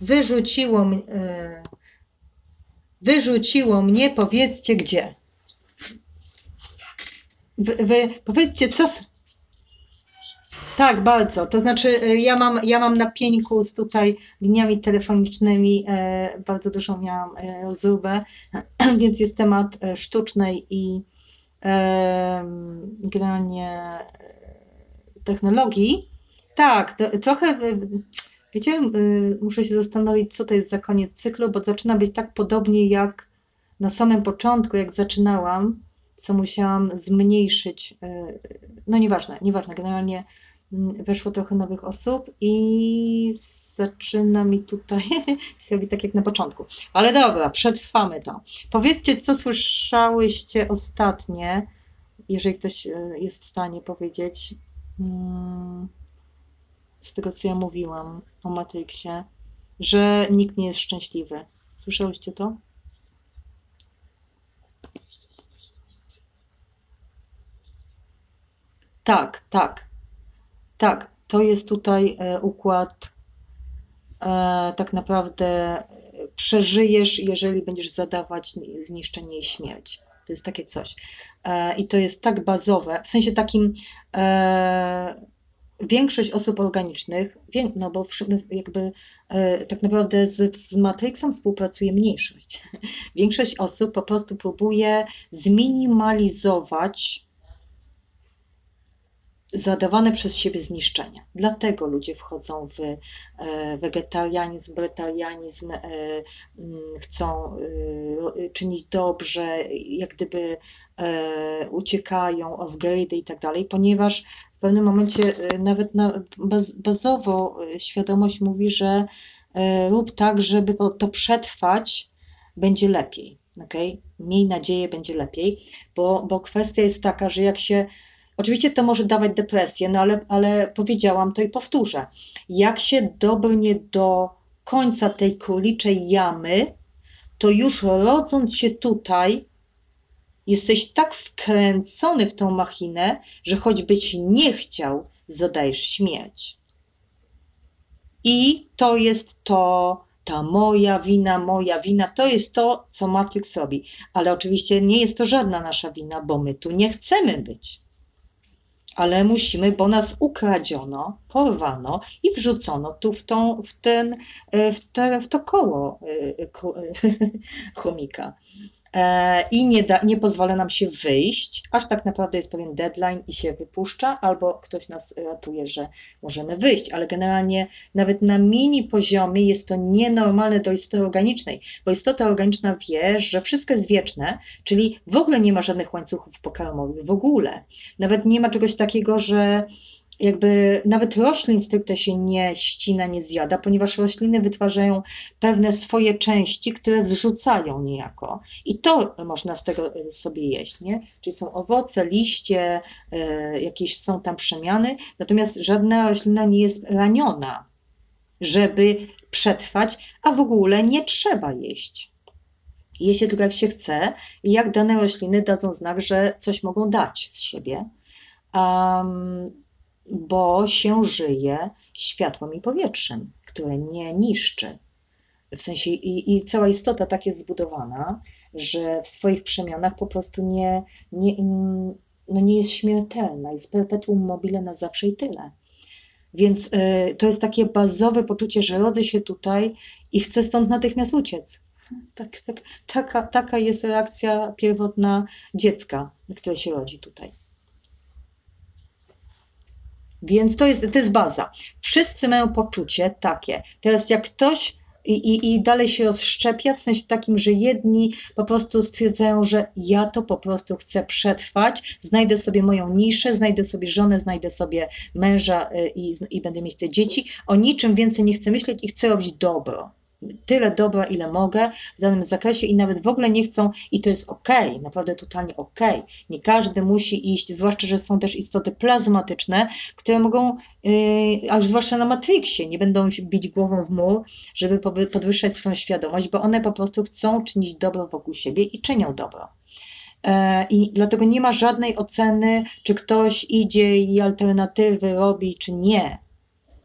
Wyrzuciło mnie, powiedzcie gdzie. Powiedzcie, co... Tak, bardzo. To znaczy, ja mam na pieńku z tutaj dniami telefonicznymi, bardzo dużą miałam rozróbę, więc jest temat sztucznej i generalnie technologii. Tak, trochę, wiecie, muszę się zastanowić, co to jest za koniec cyklu, bo zaczyna być tak podobnie jak na samym początku, jak zaczynałam, co musiałam zmniejszyć. No nieważne, generalnie weszło trochę nowych osób i zaczyna mi tutaj robić tak jak na początku. Ale dobra, przetrwamy to. Powiedzcie, co słyszałyście ostatnie, jeżeli ktoś jest w stanie powiedzieć, z tego, co ja mówiłam o Matrixie, że nikt nie jest szczęśliwy. Słyszałyście to? Tak, tak, tak. To jest tutaj układ, tak naprawdę przeżyjesz, jeżeli będziesz zadawać zniszczenie i śmierć. To jest takie coś. I to jest tak bazowe, w sensie takim większość osób organicznych, no bo jakby tak naprawdę z Matrixem współpracuje mniejszość. Większość osób po prostu próbuje zminimalizować zadawane przez siebie zniszczenia. Dlatego ludzie wchodzą w wegetarianizm, bretarianizm, chcą czynić dobrze, jak gdyby uciekają off-grid i tak dalej, ponieważ w pewnym momencie nawet bazowo świadomość mówi, że rób tak, żeby to przetrwać, będzie lepiej. Okay? Miej nadzieję, będzie lepiej, bo kwestia jest taka, że jak się oczywiście to może dawać depresję, no ale powiedziałam to i powtórzę. Jak się dobrnie do końca tej króliczej jamy, to już rodząc się tutaj, jesteś tak wkręcony w tą machinę, że choćbyś nie chciał, zadajesz śmierć. I to jest to, ta moja wina, to jest to, co Matrix robi. Ale oczywiście nie jest to żadna nasza wina, bo my tu nie chcemy być. Ale musimy, bo nas ukradziono, porwano i wrzucono tu w to koło chomika. I nie pozwala nam się wyjść, aż tak naprawdę jest pewien deadline i się wypuszcza, albo ktoś nas ratuje, że możemy wyjść, ale generalnie nawet na mini poziomie jest to nienormalne do istoty organicznej, bo istota organiczna wie, że wszystko jest wieczne, czyli w ogóle nie ma żadnych łańcuchów pokarmowych, w ogóle. Nawet nie ma czegoś takiego, że jakby nawet roślin stricte się nie ścina, nie zjada, ponieważ rośliny wytwarzają pewne swoje części, które zrzucają niejako. I to można z tego sobie jeść, nie? Czyli są owoce, liście, jakieś są tam przemiany, natomiast żadna roślina nie jest raniona, żeby przetrwać, a w ogóle nie trzeba jeść. Je się tylko jak się chce i jak dane rośliny dadzą znak, że coś mogą dać z siebie. Bo się żyje światłem i powietrzem, które nie niszczy. W sensie i cała istota tak jest zbudowana, że w swoich przemianach po prostu nie jest śmiertelna, jest perpetuum mobile na zawsze i tyle. Więc to jest takie bazowe poczucie, że rodzę się tutaj i chcę stąd natychmiast uciec. Taka jest reakcja pierwotna dziecka, które się rodzi tutaj. Więc to jest baza. Wszyscy mają poczucie takie. Teraz jak ktoś i dalej się rozszczepia, w sensie takim, że jedni po prostu stwierdzają, że ja to po prostu chcę przetrwać, znajdę sobie moją niszę, znajdę sobie żonę, znajdę sobie męża i będę mieć te dzieci. O niczym więcej nie chcę myśleć i chcę robić dobro. Tyle dobra, ile mogę w danym zakresie i nawet w ogóle nie chcą, i to jest okej, naprawdę totalnie okej. Nie każdy musi iść, zwłaszcza, że są też istoty plazmatyczne, które mogą, a zwłaszcza na Matrixie, nie będą bić głową w mur, żeby podwyższać swoją świadomość, bo one po prostu chcą czynić dobro wokół siebie i czynią dobro. I dlatego nie ma żadnej oceny, czy ktoś idzie i alternatywy robi, czy nie.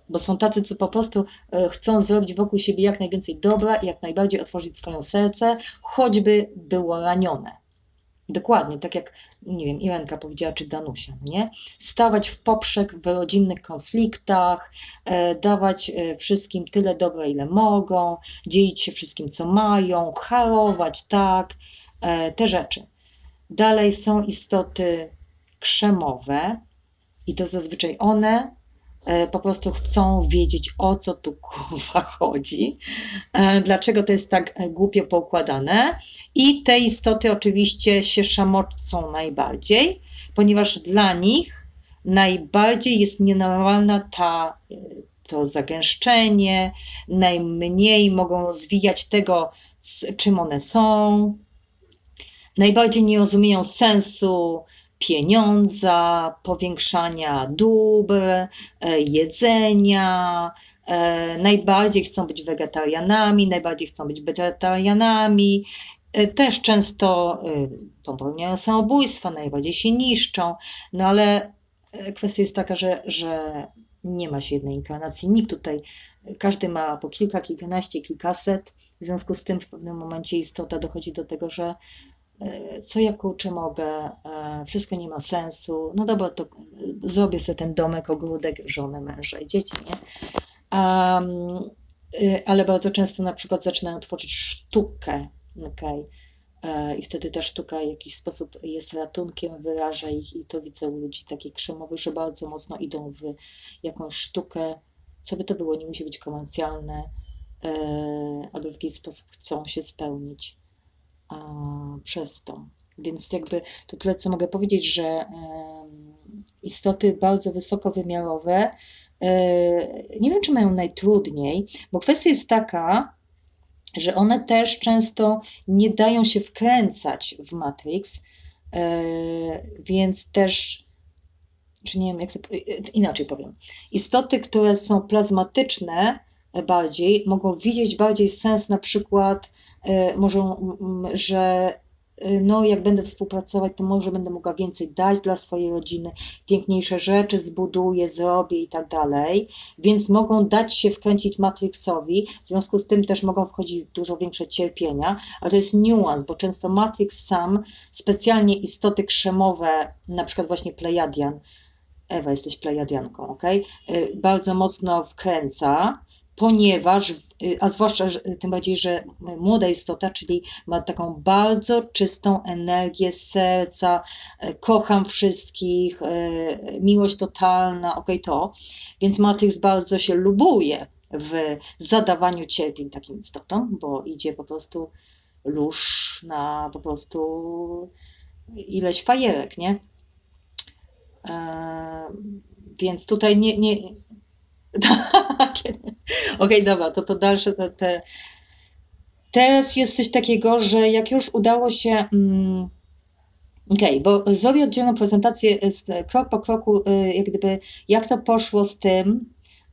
bo są tacy, co po prostu chcą zrobić wokół siebie jak najwięcej dobra i jak najbardziej otworzyć swoje serce, choćby było ranione. Dokładnie, tak jak, nie wiem, Irenka powiedziała, czy Danusia, nie? Stawać w poprzek w rodzinnych konfliktach, dawać wszystkim tyle dobra, ile mogą, dzielić się wszystkim, co mają, harować, tak, te rzeczy. Dalej są istoty krzemowe i to zazwyczaj one po prostu chcą wiedzieć, o co tu kurwa chodzi, dlaczego to jest tak głupio poukładane. I te istoty oczywiście się szamocą najbardziej, ponieważ dla nich najbardziej jest nienormalna to zagęszczenie, najmniej mogą rozwijać tego, czym one są, najbardziej nie rozumieją sensu pieniądza, powiększania dóbr, jedzenia, najbardziej chcą być wegetarianami, najbardziej chcą być wegetarianami, też często popełniają samobójstwa, najbardziej się niszczą, no ale kwestia jest taka, że nie ma się jednej inkarnacji, nikt tutaj, każdy ma po kilka, kilkanaście, kilkaset, w związku z tym w pewnym momencie istota dochodzi do tego, że co ja kurczę mogę, wszystko nie ma sensu, no dobra, to zrobię sobie ten domek, ogródek, żonę, męża i dzieci, nie? Ale bardzo często na przykład zaczynają tworzyć sztukę, okay? I wtedy ta sztuka w jakiś sposób jest ratunkiem, wyraża ich i to widzę u ludzi takich krzemowych, że bardzo mocno idą w jakąś sztukę, co by to było, nie musi być komercjalne, albo w jakiś sposób chcą się spełnić przez to. Więc jakby to tyle, co mogę powiedzieć, że istoty bardzo wysokowymiarowe nie wiem, czy mają najtrudniej, bo kwestia jest taka, że one też często nie dają się wkręcać w Matrix, więc też, czy nie wiem, jak to inaczej powiem. Istoty, które są plazmatyczne bardziej, mogą widzieć bardziej sens na przykład, że no jak będę współpracować, to może będę mogła więcej dać dla swojej rodziny, piękniejsze rzeczy zbuduję, zrobię i tak dalej, więc mogą dać się wkręcić Matrixowi, w związku z tym też mogą wchodzić w dużo większe cierpienia, ale to jest niuans, bo często Matrix sam, specjalnie istoty krzemowe, na przykład właśnie Plejadian, Ewa, jesteś Plejadianką, ok? Bardzo mocno wkręca, ponieważ, a zwłaszcza tym bardziej, że młoda istota, czyli ma taką bardzo czystą energię z serca, kocham wszystkich, miłość totalna, to, więc Matrix bardzo się lubuje w zadawaniu cierpień takim istotom, bo idzie po prostu lóż na po prostu ileś fajerek, nie? Więc tutaj nie Okej, dobra, to dalsze Teraz jest coś takiego, że jak już udało się... bo zrobię oddzielną prezentację krok po kroku, jak gdyby, jak to poszło z tym,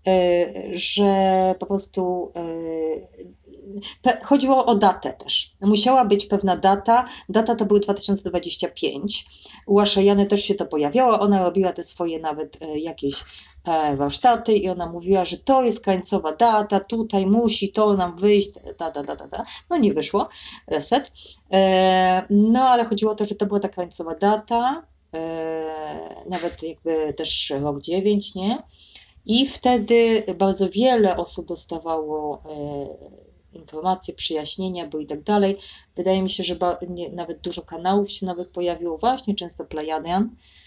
że po prostu chodziło o datę też. Musiała być pewna data to był 2025. U Aszajany też się to pojawiało, ona robiła te swoje nawet jakieś warsztaty i ona mówiła, że to jest krańcowa data, tutaj musi to nam wyjść, no nie wyszło, reset. No ale chodziło o to, że to była ta krańcowa data, nawet jakby też rok 9, nie? I wtedy bardzo wiele osób dostawało informacje, przyjaśnienia, bo i tak dalej. Wydaje mi się, że nawet dużo kanałów się nawet pojawiło, właśnie często Plejadian,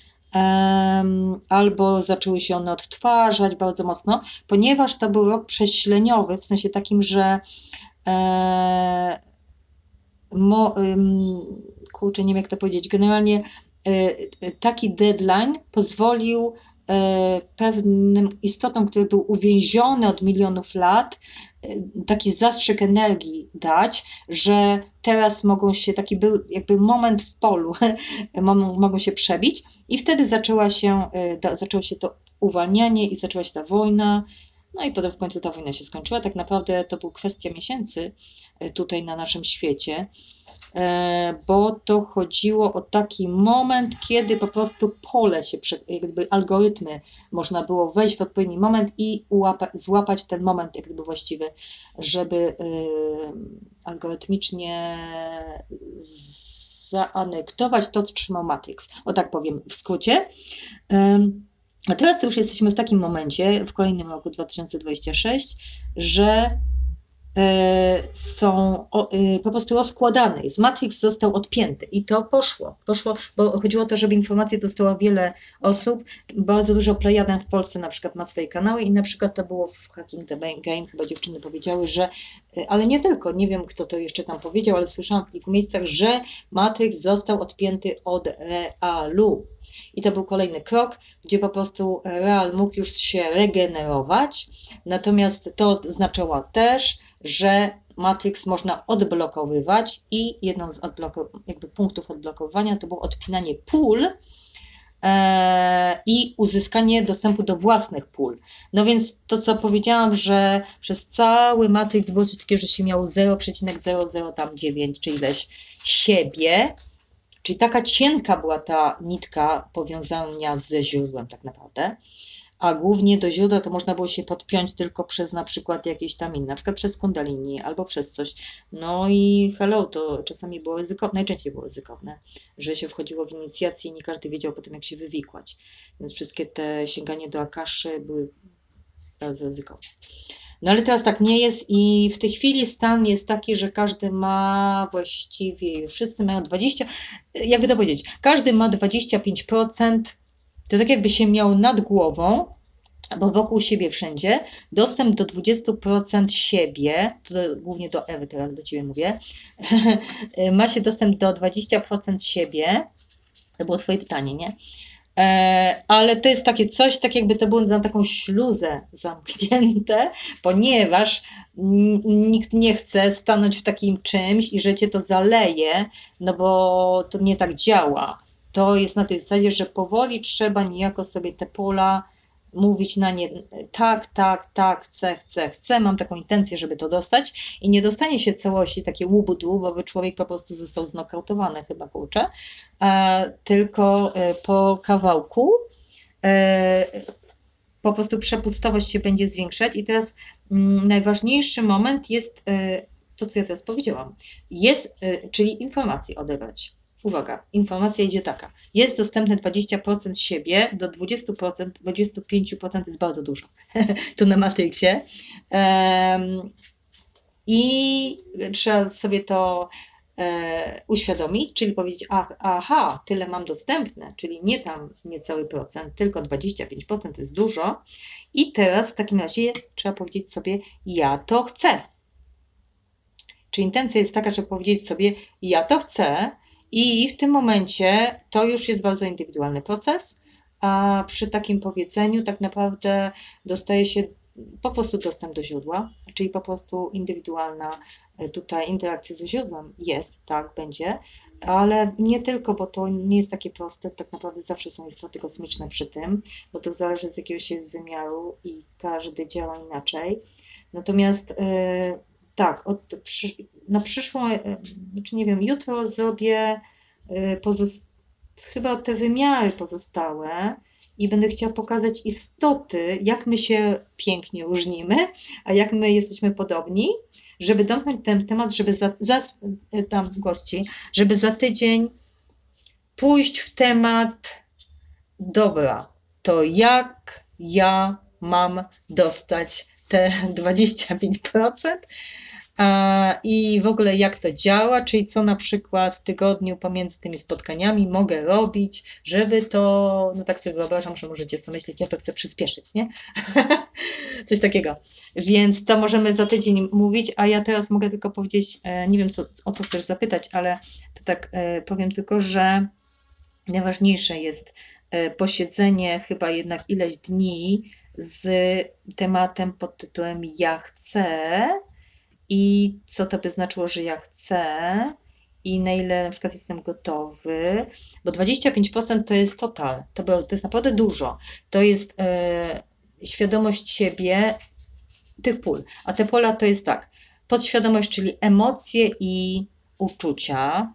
albo zaczęły się one odtwarzać bardzo mocno, ponieważ to był rok prześleniowy, w sensie takim, że kurczę, nie wiem jak to powiedzieć, generalnie taki deadline pozwolił pewnym istotom, który był uwięziony od milionów lat, taki zastrzyk energii dać, że teraz mogą się, taki był jakby moment w polu, mogą się przebić i wtedy zaczęło się to uwalnianie i zaczęła się ta wojna. No i potem w końcu ta wojna się skończyła. Tak naprawdę to była kwestia miesięcy tutaj na naszym świecie, bo to chodziło o taki moment, kiedy po prostu pole się, jakby algorytmy, można było wejść w odpowiedni moment i złapać ten moment jak gdyby właściwy, żeby algorytmicznie zaanektować to, co trzymał Matrix. O tak powiem w skrócie. A teraz to już jesteśmy w takim momencie, w kolejnym roku 2026, że są po prostu rozkładane. Matrix został odpięty i to poszło, bo chodziło o to, żeby informacje dostało wiele osób. Bardzo dużo Plejadem w Polsce na przykład ma swoje kanały i na przykład to było w Hacking the Game, chyba dziewczyny powiedziały, że, ale nie tylko, nie wiem kto to jeszcze tam powiedział, ale słyszałam w kilku miejscach, że Matrix został odpięty od realu. I to był kolejny krok, gdzie po prostu real mógł już się regenerować, natomiast to znaczyło też, że Matrix można odblokowywać i jedną z jakby punktów odblokowania to było odpinanie pól i uzyskanie dostępu do własnych pól. No więc to, co powiedziałam, że przez cały Matrix było coś takiego, że się miało 0,0009 czy ileś siebie, czyli taka cienka była ta nitka powiązania ze źródłem tak naprawdę, a głównie do źródła to można było się podpiąć tylko przez na przykład jakieś tam inne, na przykład przez kundalini albo przez coś. No i hello, to czasami było ryzykowne, najczęściej było ryzykowne, że się wchodziło w inicjację i nie każdy wiedział potem jak się wywikłać. Więc wszystkie te sięganie do Akaszy były bardzo ryzykowne. No ale teraz tak nie jest i w tej chwili stan jest taki, że każdy ma właściwie, już wszyscy mają 20, jakby to powiedzieć, każdy ma 25%, to tak jakby się miał nad głową, albo wokół siebie wszędzie, dostęp do 20% siebie, to głównie do Ewy teraz do Ciebie mówię, ma się dostęp do 20% siebie, to było Twoje pytanie, nie? Ale to jest takie coś, tak jakby to było na taką śluzę zamknięte, ponieważ nikt nie chce stanąć w takim czymś i że cię to zaleje, no bo to nie tak działa. To jest na tej zasadzie, że powoli trzeba niejako sobie te pola mówić na nie tak, chcę, mam taką intencję, żeby to dostać i nie dostanie się całości takie łubu-du, bo by człowiek po prostu został znokautowany chyba, kurczę, tylko po kawałku po prostu przepustowość się będzie zwiększać i teraz najważniejszy moment jest to, co ja teraz powiedziałam, czyli informacje odebrać. Uwaga, informacja idzie taka. Jest dostępne 20% siebie, do 20%, 25% jest bardzo dużo. Tu na Matrixie. I trzeba sobie to uświadomić, czyli powiedzieć, aha, tyle mam dostępne, czyli nie tam niecały procent, tylko 25% to jest dużo. I teraz w takim razie trzeba powiedzieć sobie, ja to chcę. Czyli intencja jest taka, żeby powiedzieć sobie, ja to chcę, i w tym momencie to już jest bardzo indywidualny proces, a przy takim powiedzeniu tak naprawdę dostaje się po prostu dostęp do źródła, czyli po prostu indywidualna tutaj interakcja ze źródłem jest, tak, będzie, ale nie tylko, bo to nie jest takie proste, tak naprawdę zawsze są istoty kosmiczne przy tym, bo to zależy z jakiegoś jest wymiaru i każdy działa inaczej. Natomiast tak, na przyszłą, znaczy nie wiem, jutro zrobię chyba te wymiary pozostałe i będę chciała pokazać istoty, jak my się pięknie różnimy, a jak my jesteśmy podobni, żeby domknąć ten temat, żeby tam gości, żeby za tydzień pójść w temat dobra, to jak ja mam dostać te 25%, i w ogóle jak to działa, czyli co na przykład w tygodniu pomiędzy tymi spotkaniami mogę robić, żeby to, no tak sobie wyobrażam, że możecie sobie myśleć, ja to chcę przyspieszyć, nie? Coś takiego. Więc to możemy za tydzień mówić, a ja teraz mogę tylko powiedzieć, nie wiem o co chcesz zapytać, ale to tak powiem tylko, że najważniejsze jest posiedzenie chyba jednak ileś dni z tematem pod tytułem ja chcę, i co to by znaczyło, że ja chcę i na ile na przykład jestem gotowy, bo 25% to jest total, to jest naprawdę dużo. To jest świadomość siebie tych pól. A te pola to jest tak, podświadomość, czyli emocje i uczucia,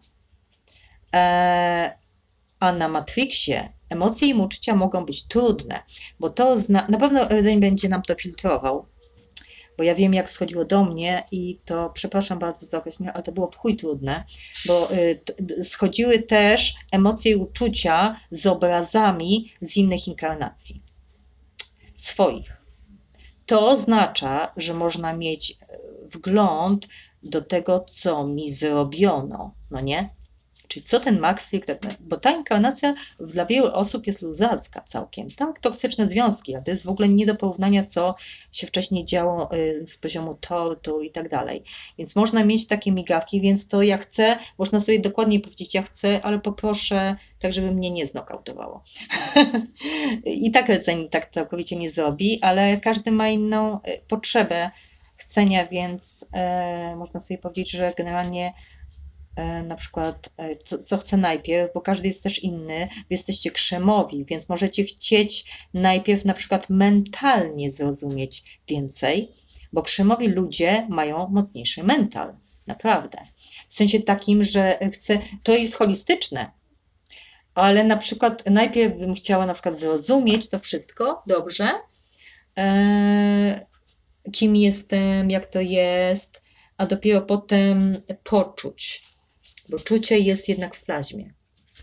a na Matrixie emocje i uczucia mogą być trudne, bo to na pewno rdzeń będzie nam to filtrował, bo ja wiem, jak schodziło do mnie i to, przepraszam bardzo za określenie, ale to było w chuj trudne, bo schodziły też emocje i uczucia z obrazami z innych inkarnacji, swoich. To oznacza, że można mieć wgląd do tego, co mi zrobiono, no nie? Czyli co ten Matrix, bo ta inkarnacja dla wielu osób jest luzacka całkiem, tak? Toksyczne związki, ale to jest w ogóle nie do porównania, co się wcześniej działo z poziomu tortur i tak dalej. Więc można mieć takie migawki, więc to ja chcę, można sobie dokładniej powiedzieć, ja chcę, ale poproszę tak, żeby mnie nie znokautowało. I tak rdzeń tak całkowicie nie zrobi, ale każdy ma inną potrzebę chcenia, więc można sobie powiedzieć, że generalnie na przykład co chcę najpierw, bo każdy jest też inny, wy jesteście krzemowi, więc możecie chcieć najpierw na przykład mentalnie zrozumieć więcej, bo krzemowi ludzie mają mocniejszy mental, naprawdę. W sensie takim, że to jest holistyczne, ale na przykład najpierw bym chciała na przykład zrozumieć to wszystko dobrze, kim jestem, jak to jest, a dopiero potem poczuć, bo czucie jest jednak w plazmie.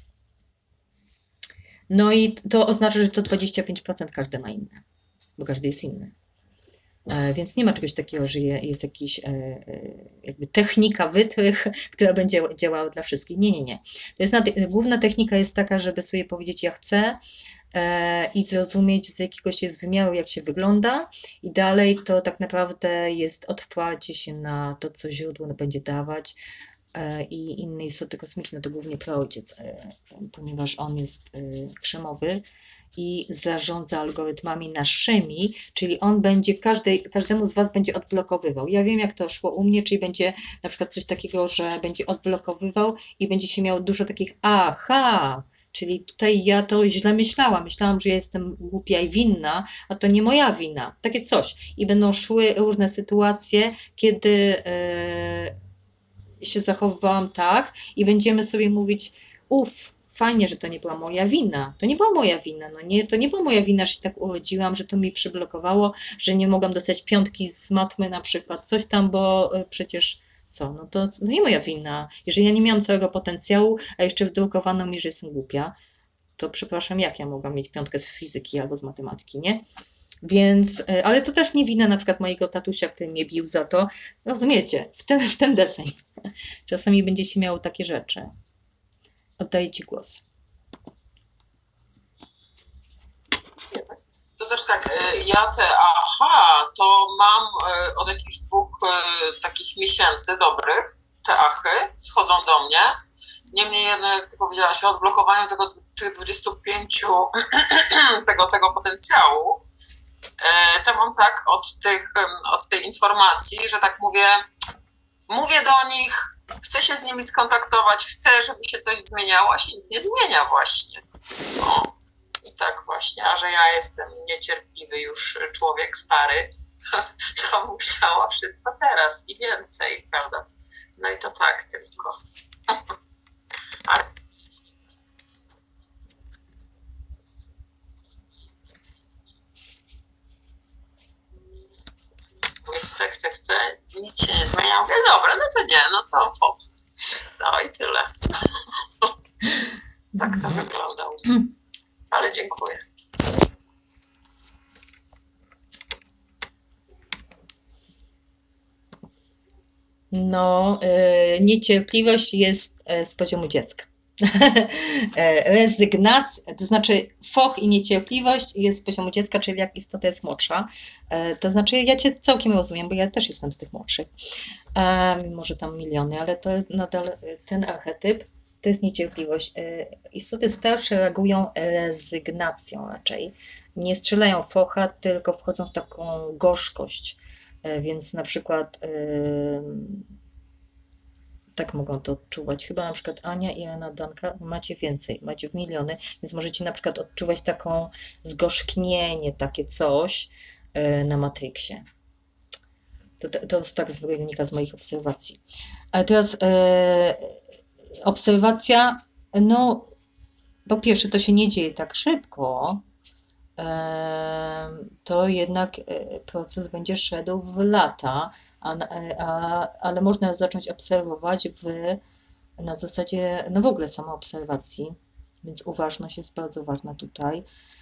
No i to oznacza, że to 25% każdy ma inne, bo każdy jest inny. Więc nie ma czegoś takiego, że jest jakiś jakby technika, wytrych, która będzie działała dla wszystkich. Nie. To jest główna technika jest taka, żeby sobie powiedzieć, ja chcę i zrozumieć, z jakiegoś jest wymiaru, jak się wygląda i dalej to tak naprawdę jest odparcie się na to, co źródło będzie dawać, i inne istoty kosmiczne, to głównie praojciec, ponieważ on jest krzemowy i zarządza algorytmami naszymi, czyli on będzie każdemu z Was będzie odblokowywał. Ja wiem, jak to szło u mnie, czyli będzie na przykład coś takiego, że będzie odblokowywał i będzie się miał dużo takich aha, czyli tutaj ja to źle myślałam, że ja jestem głupia i winna, a to nie moja wina, takie coś. I będą szły różne sytuacje, kiedy się zachowywałam tak i będziemy sobie mówić, fajnie, że to nie była moja wina. To nie była moja wina. To nie była moja wina, że się tak urodziłam, że to mi przyblokowało, że nie mogłam dostać 5 z matmy na przykład, coś tam, bo przecież to nie moja wina. Jeżeli ja nie miałam całego potencjału, a jeszcze wdrukowano mi, że jestem głupia, to przepraszam, jak ja mogłam mieć 5 z fizyki albo z matematyki, nie? Więc, ale to też nie wina na przykład mojego tatusia, który mnie bił za to. Rozumiecie? W ten deseń. Czasami będzie się miało takie rzeczy. Oddaję Ci głos. To znaczy tak, ja to mam od jakichś 2 takich miesięcy dobrych, te achy schodzą do mnie. Niemniej jednak, jak Ty powiedziałaś o odblokowaniu tych 25 tego potencjału, to mam tak od tej informacji, że tak mówię do nich, chcę się z nimi skontaktować, chcę, żeby się coś zmieniało, a się nic nie zmienia właśnie. No. I tak właśnie, a że ja jestem niecierpliwy już człowiek stary, to bym chciała wszystko teraz i więcej, prawda? No i to tak tylko. Chcę, nic się nie zmienia. Mówię, dobra, no to nie, no to no i tyle. Tak to wyglądało. Ale dziękuję. No, niecierpliwość jest z poziomu dziecka. Rezygnacja, to znaczy foch i niecierpliwość jest z poziomu dziecka, czyli jak istota jest młodsza. To znaczy ja Cię całkiem rozumiem, bo ja też jestem z tych młodszych. Mimo, że tam miliony, ale to jest nadal ten archetyp, to jest niecierpliwość. Istoty starsze reagują rezygnacją raczej. Nie strzelają focha, tylko wchodzą w taką gorzkość. Więc na przykład tak mogą to odczuwać. Chyba na przykład Ania i Anna Danka macie więcej, macie w miliony, więc możecie na przykład odczuwać taką zgorzknienie, takie coś na Matrixie. To tak wynika z moich obserwacji. Ale teraz obserwacja, no po pierwsze to się nie dzieje tak szybko, to jednak proces będzie szedł w lata, ale można zacząć obserwować na zasadzie, no w ogóle samoobserwacji, więc uważność jest bardzo ważna tutaj.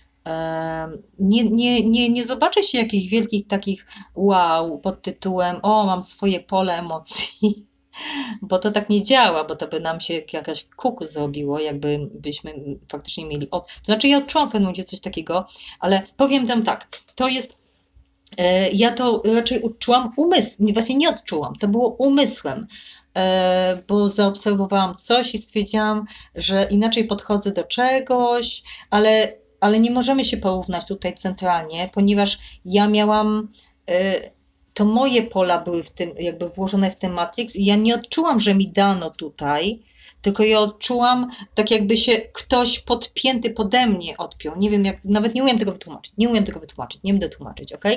Nie zobaczy się jakichś wielkich takich wow pod tytułem o, mam swoje pole emocji, bo to tak nie działa, bo to by nam się jakaś kuku zrobiło, jakbyśmy faktycznie mieli to znaczy ja odczułam w pewnym momencie coś takiego, ale powiem tam tak, to jest ja to raczej odczułam właśnie nie odczułam, to było umysłem, bo zaobserwowałam coś i stwierdziłam, że inaczej podchodzę do czegoś, ale nie możemy się porównać tutaj centralnie, ponieważ ja miałam, to moje pola były w tym, jakby włożone w ten Matrix i ja nie odczułam, że mi dano tutaj, tylko ja odczułam tak jakby się ktoś podpięty pode mnie odpiął. Nie wiem jak, nawet nie umiem tego wytłumaczyć, nie będę tłumaczyć, ok?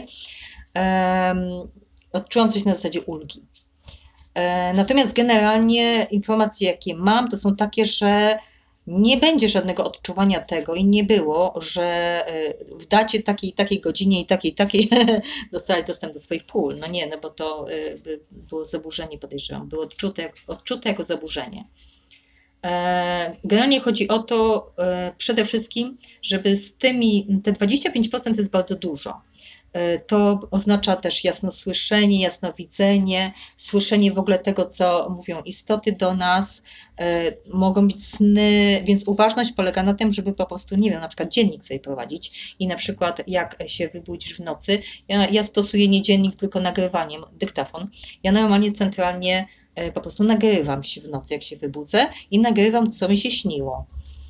Odczułam coś na zasadzie ulgi. Natomiast generalnie informacje jakie mam to są takie, że nie będzie żadnego odczuwania tego i nie było, że w dacie takiej godzinie i takiej dostałeś dostęp do swoich pól. No nie, no bo to było zaburzenie, podejrzewam, było odczute jako zaburzenie. Generalnie chodzi o to przede wszystkim, żeby te 25% jest bardzo dużo. To oznacza też jasnosłyszenie, jasnowidzenie, słyszenie w ogóle tego, co mówią istoty do nas, mogą być sny, więc uważność polega na tym, żeby po prostu, nie wiem, na przykład dziennik sobie prowadzić i na przykład jak się wybudzisz w nocy, ja stosuję nie dziennik, tylko nagrywanie, dyktafon. Ja normalnie centralnie po prostu nagrywam się w nocy, jak się wybudzę i nagrywam, co mi się śniło.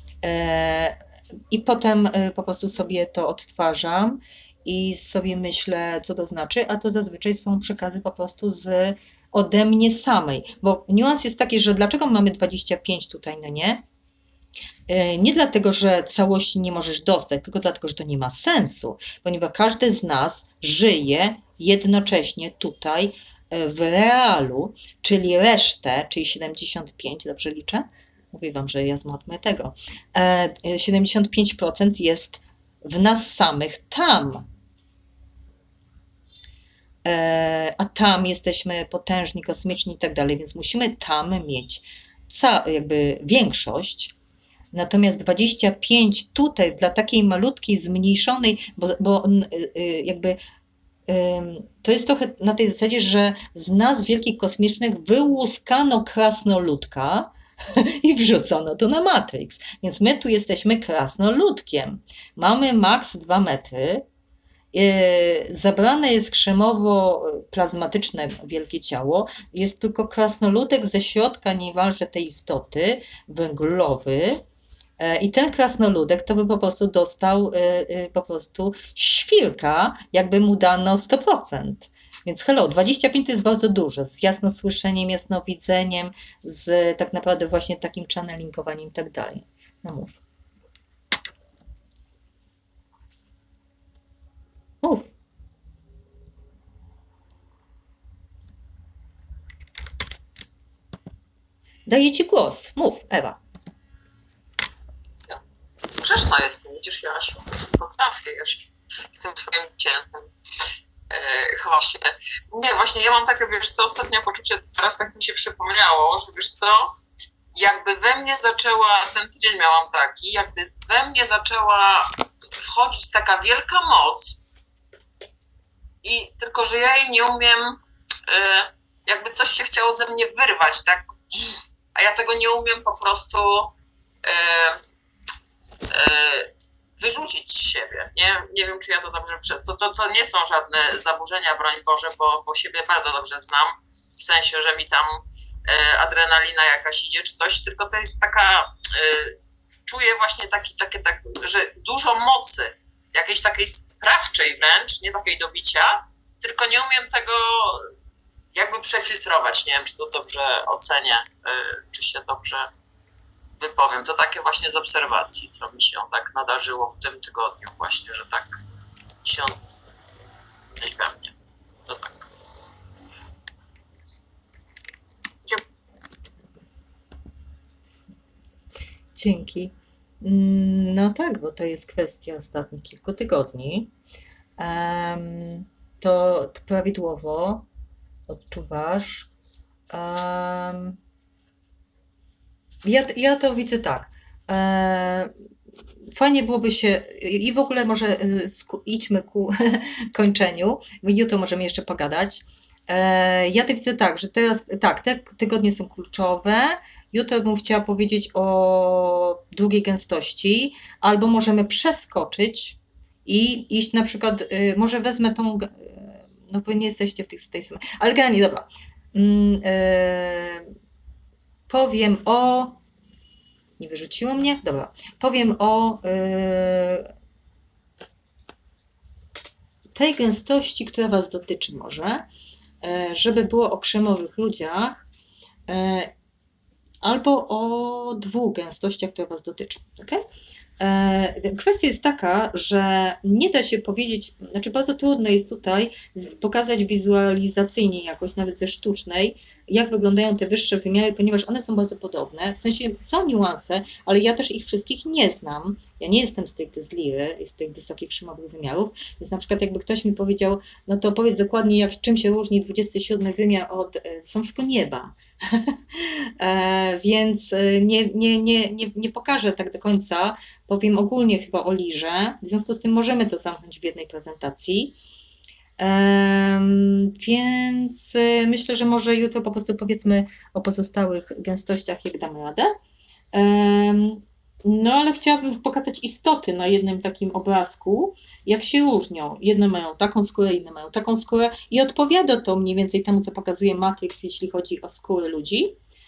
I potem po prostu sobie to odtwarzam i sobie myślę, co to znaczy, a to zazwyczaj są przekazy po prostu ode mnie samej. Bo niuans jest taki, że dlaczego mamy 25 tutaj, no nie? Nie dlatego, że całości nie możesz dostać, tylko dlatego, że to nie ma sensu, ponieważ każdy z nas żyje jednocześnie tutaj w realu, czyli resztę, czyli 75, dobrze liczę? Mówię wam, że ja z matmy tego. 75% jest w nas samych tam. A tam jesteśmy potężni, kosmiczni i tak dalej, więc musimy tam mieć jakby większość. Natomiast 25 tutaj dla takiej malutkiej, zmniejszonej, bo jakby to jest trochę na tej zasadzie, że z nas wielkich kosmicznych wyłuskano krasnoludka i wrzucono to na Matrix. Więc my tu jesteśmy krasnoludkiem. Mamy maks 2 metry, zabrane jest krzemowo-plazmatyczne wielkie ciało, jest tylko krasnoludek ze środka niemalże tej istoty, węglowy, i ten krasnoludek to by po prostu dostał po prostu świrka, jakby mu dano 100%. Więc 25 to jest bardzo dużo, z jasnosłyszeniem, jasnowidzeniem, z tak naprawdę właśnie takim channelingowaniem i tak dalej. No mów. Mów. Daję ci głos. Mów, Ewa. Grzeszna jestem, widzisz, Jasiu. Potrafię jeszcze w tym swoim ciętym chaosie. Nie, właśnie ja mam takie, wiesz co, ostatnio poczucie, teraz tak mi się przypomniało, że wiesz co, jakby we mnie zaczęła, ten tydzień miałam taki, jakby we mnie zaczęła wchodzić taka wielka moc i tylko, że ja jej nie umiem, jakby coś się chciało ze mnie wyrwać, tak, a ja tego nie umiem po prostu wyrzucić z siebie. Nie wiem, czy ja to dobrze... To nie są żadne zaburzenia, broń Boże, bo siebie bardzo dobrze znam, w sensie, że mi tam adrenalina jakaś idzie czy coś, tylko to jest taka... Czuję właśnie że dużo mocy, jakiejś takiej sprawczej wręcz, nie takiej do bicia, tylko nie umiem tego jakby przefiltrować. Nie wiem, czy to dobrze ocenię, czy się dobrze wypowiem. To takie właśnie z obserwacji, co mi się tak nadarzyło w tym tygodniu właśnie, że tak się we mnie. To tak. Dzięki. No tak, bo to jest kwestia ostatnich kilku tygodni. To prawidłowo odczuwasz. Ja to widzę tak. Fajnie byłoby się i w ogóle może idźmy ku kończeniu. Jutro możemy jeszcze pogadać. Ja to widzę tak, że teraz tak, te tygodnie są kluczowe. Jutro bym chciała powiedzieć o drugiej gęstości, albo możemy przeskoczyć i iść na przykład, może wezmę tą, no wy nie jesteście w tej samej, ale generalnie dobra. Powiem o, nie wyrzuciło mnie? Dobra. Powiem o tej gęstości, która Was dotyczy może, żeby było o krzemowych ludziach, albo o dwóch gęstościach, które Was dotyczą. Okay? Kwestia jest taka, że nie da się powiedzieć, znaczy bardzo trudno jest tutaj pokazać wizualizacyjnie jakoś, nawet ze sztucznej, jak wyglądają te wyższe wymiary, ponieważ one są bardzo podobne. W sensie są niuanse, ale ja też ich wszystkich nie znam. Ja nie jestem stricte z Liry, z tych wysokich krzemowych wymiarów, więc na przykład jakby ktoś mi powiedział, no to powiedz dokładnie, czym się różni 27 wymiar od, są wszystko nieba. Więc nie pokażę tak do końca, powiem ogólnie chyba o Lirze, w związku z tym możemy to zamknąć w jednej prezentacji. Więc myślę, że może jutro po prostu powiedzmy o pozostałych gęstościach, jak damy radę. No ale chciałabym pokazać istoty na jednym takim obrazku, jak się różnią. Jedne mają taką skórę, inne mają taką skórę i odpowiada to mniej więcej temu, co pokazuje Matrix, jeśli chodzi o skóry ludzi.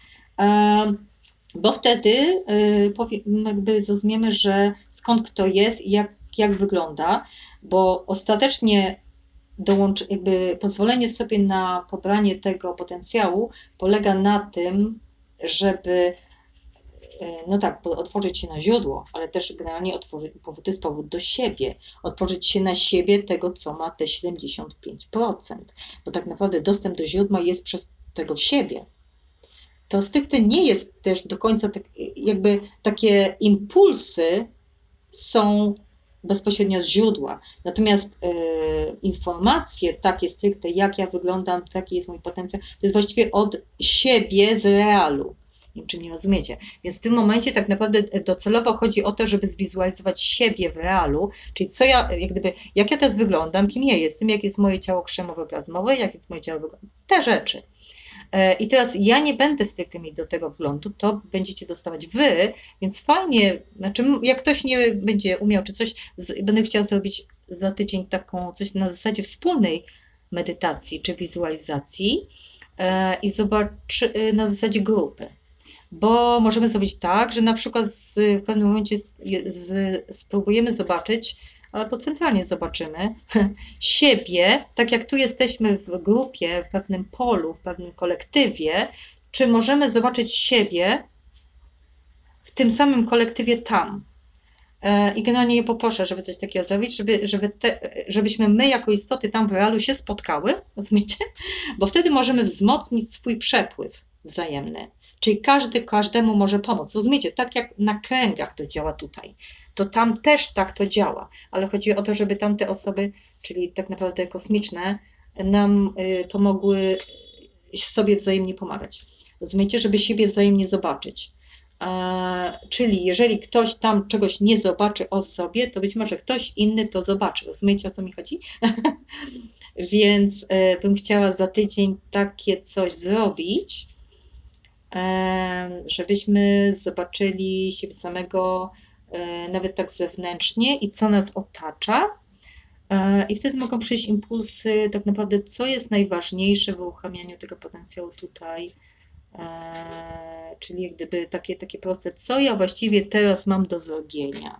Bo wtedy jakby zrozumiemy, że skąd kto jest i jak wygląda, bo ostatecznie jakby pozwolenie sobie na pobranie tego potencjału polega na tym, żeby no tak, otworzyć się na źródło, ale też generalnie to jest powód do siebie. Otworzyć się na siebie tego, co ma te 75%. Bo tak naprawdę dostęp do źródła jest przez tego siebie. To stricte nie jest też do końca jakby takie impulsy są bezpośrednio z źródła. Natomiast informacje takie stricte, jak ja wyglądam, jaki jest mój potencjał, to jest właściwie od siebie z realu. Nie wiem, czy nie rozumiecie. Więc w tym momencie tak naprawdę docelowo chodzi o to, żeby zwizualizować siebie w realu, czyli co jak ja teraz wyglądam, kim ja jestem, jak jest moje ciało krzemowe, plazmowe, jak jest moje ciało te rzeczy. I teraz ja nie będę stricte mieć do tego wglądu, to będziecie dostawać wy, więc fajnie, znaczy jak ktoś nie będzie umiał, czy coś, będę chciała zrobić za tydzień coś na zasadzie wspólnej medytacji, czy wizualizacji i na zasadzie grupy. Bo możemy zrobić tak, że na przykład w pewnym momencie spróbujemy zobaczyć, albo centralnie zobaczymy siebie, tak jak tu jesteśmy w grupie, w pewnym polu, w pewnym kolektywie, czy możemy zobaczyć siebie w tym samym kolektywie tam. I generalnie je poproszę, żeby coś takiego zrobić, żebyśmy my jako istoty tam w realu się spotkały, rozumiecie? Bo wtedy możemy wzmocnić swój przepływ wzajemny. Czyli każdy każdemu może pomóc. Rozumiecie? Tak jak na kręgach to działa tutaj. To tam też tak to działa. Ale chodzi o to, żeby tamte osoby, czyli tak naprawdę kosmiczne, nam pomogły sobie wzajemnie pomagać. Rozumiecie? Żeby siebie wzajemnie zobaczyć. Czyli jeżeli ktoś tam czegoś nie zobaczy o sobie, to być może ktoś inny to zobaczy. Rozumiecie, o co mi chodzi? Więc bym chciała za tydzień takie coś zrobić, żebyśmy zobaczyli siebie samego nawet tak zewnętrznie i co nas otacza. I wtedy mogą przyjść impulsy, tak naprawdę, co jest najważniejsze w uruchamianiu tego potencjału tutaj. Czyli jak gdyby takie proste, co ja właściwie teraz mam do zrobienia.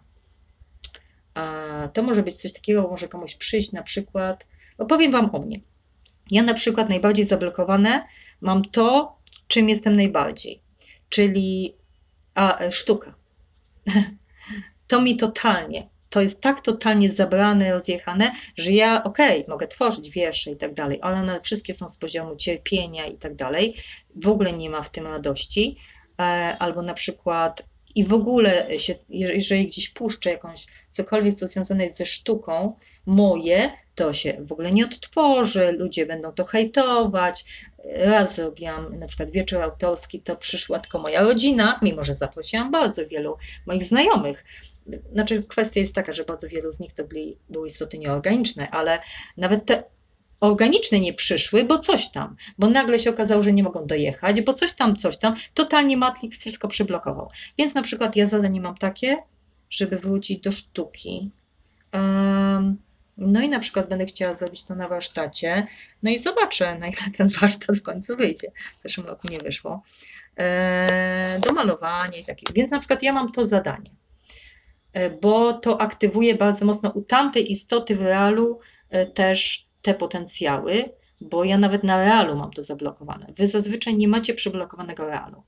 To może być coś takiego, może komuś przyjść na przykład, opowiem Wam o mnie. Ja na przykład najbardziej zablokowane mam to, czym jestem najbardziej, czyli sztuka. To mi totalnie, to jest tak totalnie zabrane, rozjechane, że ja mogę tworzyć wiersze i tak dalej, ale one wszystkie są z poziomu cierpienia i tak dalej, w ogóle nie ma w tym radości, albo na przykład i w ogóle jeżeli gdzieś puszczę jakąś cokolwiek, co związane jest ze sztuką moje, to się w ogóle nie odtworzy, ludzie będą to hejtować. Raz zrobiłam na przykład wieczór autorski, to przyszła tylko moja rodzina, mimo że zaprosiłam bardzo wielu moich znajomych. Znaczy kwestia jest taka, że bardzo wielu z nich to były istoty nieorganiczne, ale nawet te organiczne nie przyszły, bo coś tam, bo nagle się okazało, że nie mogą dojechać, bo coś tam, totalnie Matrix wszystko przyblokował. Więc na przykład ja zadanie mam takie, żeby wrócić do sztuki. No i na przykład będę chciała zrobić to na warsztacie, no i zobaczę, na ile ten warsztat w końcu wyjdzie. W zeszłym roku nie wyszło. Do malowania i takiego. Więc na przykład ja mam to zadanie, bo to aktywuje bardzo mocno u tamtej istoty w realu też te potencjały, bo ja nawet na realu mam to zablokowane. Wy zazwyczaj nie macie przyblokowanego realu.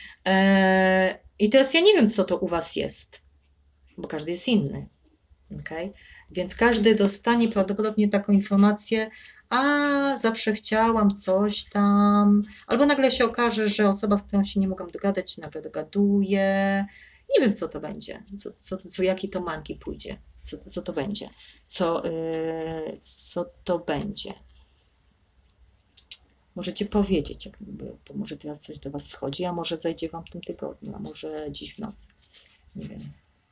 I teraz ja nie wiem, co to u was jest, bo każdy jest inny. Okay? Więc każdy dostanie prawdopodobnie taką informację, a zawsze chciałam coś tam, albo nagle się okaże, że osoba, z którą się nie mogłam dogadać, nagle dogaduje. Nie wiem, co to będzie, jaki to manki pójdzie, co to będzie, co to będzie. Możecie powiedzieć, bo może teraz coś do was schodzi, a może zajdzie wam w tym tygodniu, a może dziś w nocy. Nie wiem.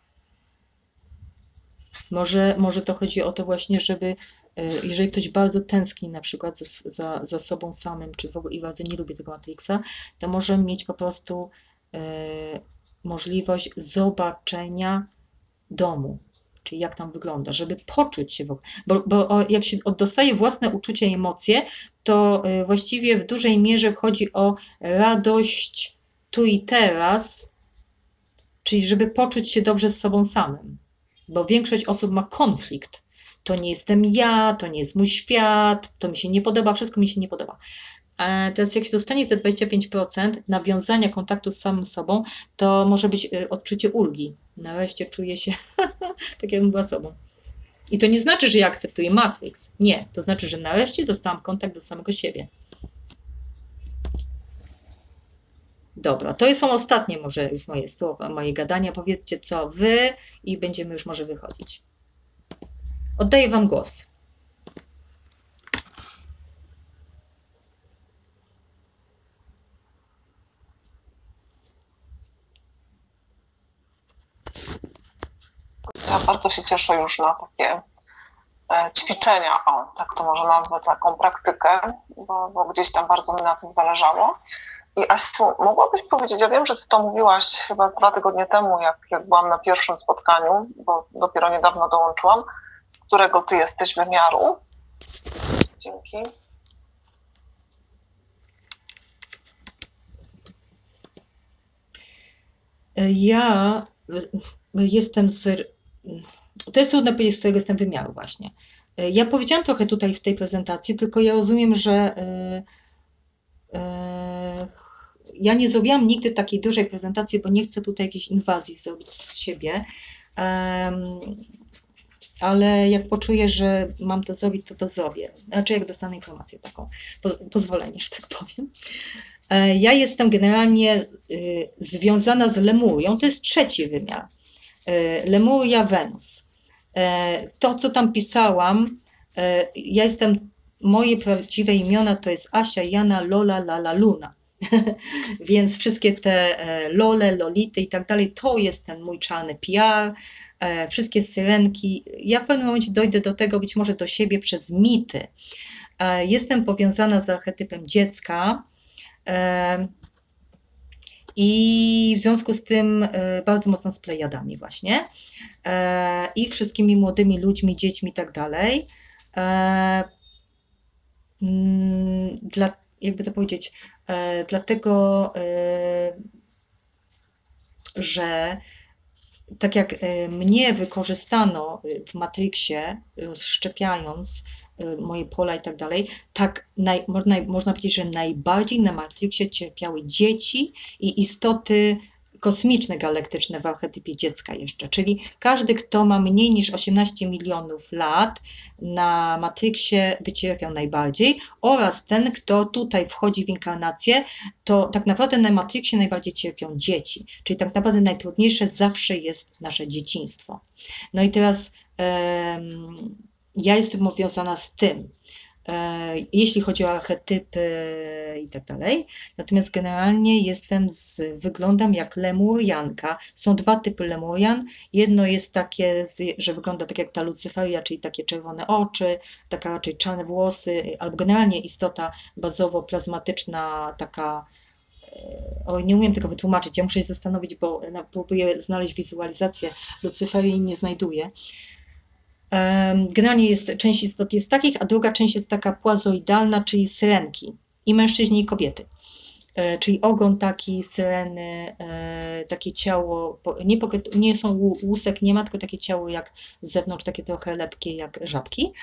Może to chodzi o to właśnie, żeby jeżeli ktoś bardzo tęskni na przykład za sobą samym, czy w ogóle i bardzo nie lubi tego Matrixa, to może mieć po prostu możliwość zobaczenia domu, czyli jak tam wygląda, żeby poczuć się w ogóle, bo jak się dostaje własne uczucia i emocje, to właściwie w dużej mierze chodzi o radość tu i teraz, czyli żeby poczuć się dobrze z sobą samym, bo większość osób ma konflikt. To nie jestem ja, to nie jest mój świat, to mi się nie podoba, wszystko mi się nie podoba. Teraz jak się dostanie te 25% nawiązania kontaktu z samym sobą, to może być odczucie ulgi. Nareszcie czuję się tak, jakbym była sobą. I to nie znaczy, że ja akceptuję Matrix. Nie, to znaczy, że nareszcie dostałam kontakt do samego siebie. Dobra, to są ostatnie może już moje słowa, moje gadania. Powiedzcie co wy i będziemy już może wychodzić. Oddaję wam głos. Ja bardzo się cieszę już na takie ćwiczenia, tak to może nazwę, taką praktykę, bo gdzieś tam bardzo mi na tym zależało. I Asiu, mogłabyś powiedzieć, ja wiem, że ty to mówiłaś chyba 2 tygodnie temu, jak byłam na pierwszym spotkaniu, bo dopiero niedawno dołączyłam, z którego ty jesteś wymiaru. Dzięki. Ja jestem to jest trudno powiedzieć, z którego jestem wymiaru właśnie. Ja powiedziałam trochę tutaj w tej prezentacji, tylko ja rozumiem, że ja nie zrobiłam nigdy takiej dużej prezentacji, bo nie chcę tutaj jakiejś inwazji zrobić z siebie, ale jak poczuję, że mam to zrobić, to zrobię. Znaczy jak dostanę informację taką, pozwolenie, że tak powiem. Ja jestem generalnie związana z Lemurią, to jest 3. wymiar. Lemuria, Wenus. To, co tam pisałam, ja jestem, moje prawdziwe imiona to jest Asia, Jana, Lola, Lala, Luna. Więc wszystkie te Lole, Lolity i tak dalej, to jest ten mój czarny PR, wszystkie syrenki. Ja w pewnym momencie dojdę do tego, być może do siebie przez mity. Jestem powiązana z archetypem dziecka, i w związku z tym bardzo mocno z Plejadami właśnie i wszystkimi młodymi ludźmi, dziećmi i tak dalej. Jakby to powiedzieć, dlatego, że tak jak mnie wykorzystano w Matrixie, rozszczepiając moje pola i tak dalej, tak można powiedzieć, że najbardziej na Matrixie cierpiały dzieci i istoty, kosmiczne, galaktyczne w archetypie dziecka jeszcze, czyli każdy, kto ma mniej niż 18 milionów lat na Matrixie wycierpiał najbardziej oraz ten, kto tutaj wchodzi w inkarnację, to tak naprawdę na Matrixie najbardziej cierpią dzieci, czyli tak naprawdę najtrudniejsze zawsze jest nasze dzieciństwo. No i teraz ja jestem powiązana z tym, jeśli chodzi o archetypy i tak dalej. Natomiast generalnie wyglądam jak lemurianka. Są dwa typy lemurian. Jedno jest takie, że wygląda tak jak ta Lucyferia, czyli takie czerwone oczy, taka raczej czarne włosy, albo generalnie istota bazowo-plazmatyczna, taka. Nie umiem tego wytłumaczyć, ja muszę się zastanowić, bo próbuję znaleźć wizualizację Lucyferii i nie znajduję. Generalnie część istot jest takich, a druga część jest taka płazoidalna, czyli syrenki. I mężczyźni, i kobiety. Czyli ogon taki, syreny, takie ciało, nie są łusek, nie ma, tylko takie ciało jak z zewnątrz, takie trochę lepkie jak żabki.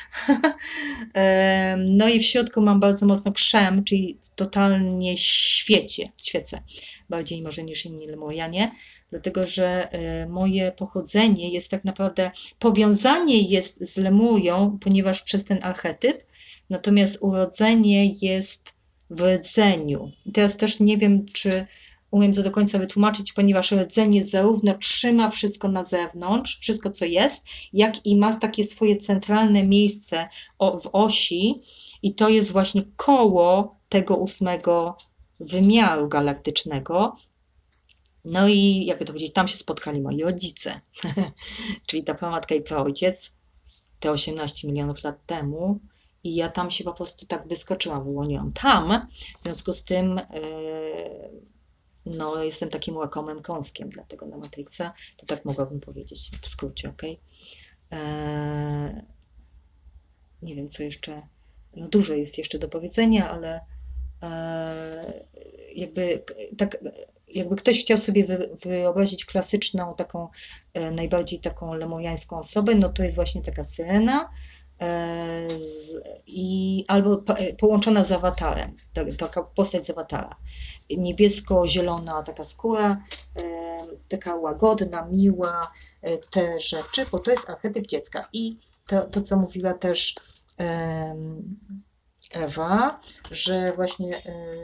No i w środku mam bardzo mocno krzem, czyli totalnie świecę, bardziej może niż inni lemurianie, dlatego że moje pochodzenie jest tak naprawdę, powiązanie jest z Lemurią, ponieważ przez ten archetyp, natomiast urodzenie jest w rdzeniu. I teraz też nie wiem, czy umiem to do końca wytłumaczyć, ponieważ rdzenie zarówno trzyma wszystko na zewnątrz, wszystko co jest, jak i ma takie swoje centralne miejsce w osi i to jest właśnie koło tego 8 wymiaru galaktycznego. No i jakby to powiedzieć, tam się spotkali moi rodzice, czyli ta pramatka i praojciec, te 18 milionów lat temu. I ja tam się po prostu tak wyskoczyłam, wyłoniłam tam, w związku z tym no, jestem takim łakomym kąskiem dla tego na Matrixa, to tak mogłabym powiedzieć w skrócie, ok? Nie wiem, co jeszcze, no dużo jest jeszcze do powiedzenia, ale jakby ktoś chciał sobie wyobrazić klasyczną, taką najbardziej taką lemuriańską osobę, no to jest właśnie taka syrena, albo połączona z awatarem, taka postać z awatara. Niebiesko-zielona taka skóra, taka łagodna, miła, te rzeczy, bo to jest archetyp dziecka. I to co mówiła też Ewa, że właśnie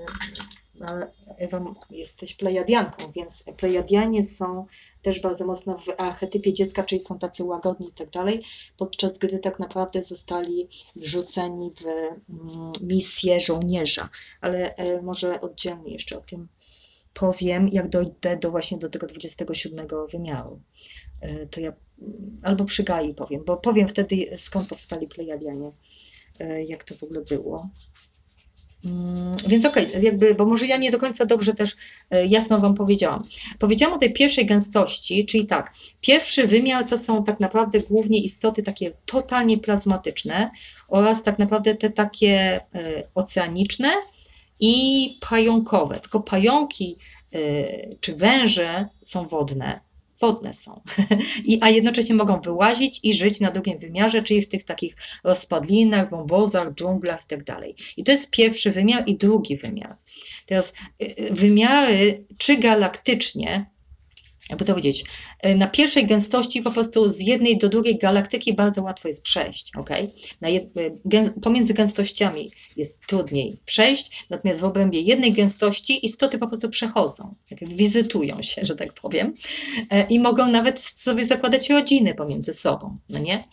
Ewa, jesteś plejadianką, więc plejadianie są też bardzo mocno w archetypie dziecka, czyli są tacy łagodni i tak dalej, podczas gdy tak naprawdę zostali wrzuceni w misję żołnierza. Ale może oddzielnie jeszcze o tym powiem, jak dojdę właśnie do tego 27 wymiaru. To ja albo przy Gai powiem, bo powiem wtedy, skąd powstali plejadianie, jak to w ogóle było. Więc okej, bo może ja nie do końca dobrze też jasno Wam powiedziałam. Powiedziałam o tej pierwszej gęstości, czyli tak, pierwszy wymiar to są tak naprawdę głównie istoty takie totalnie plazmatyczne oraz tak naprawdę te takie oceaniczne i pająkowe. Tylko pająki czy węże są wodne są, a jednocześnie mogą wyłazić i żyć na drugim wymiarze, czyli w tych takich rozpadlinach, wąwozach, dżunglach i tak dalej. I to jest pierwszy wymiar i drugi wymiar. Teraz wymiary, czy galaktycznie, jakby to powiedzieć, na pierwszej gęstości po prostu z jednej do drugiej galaktyki bardzo łatwo jest przejść, okay? Pomiędzy gęstościami jest trudniej przejść, natomiast w obrębie jednej gęstości istoty po prostu przechodzą, tak wizytują się, że tak powiem, i mogą nawet sobie zakładać rodziny pomiędzy sobą, no nie?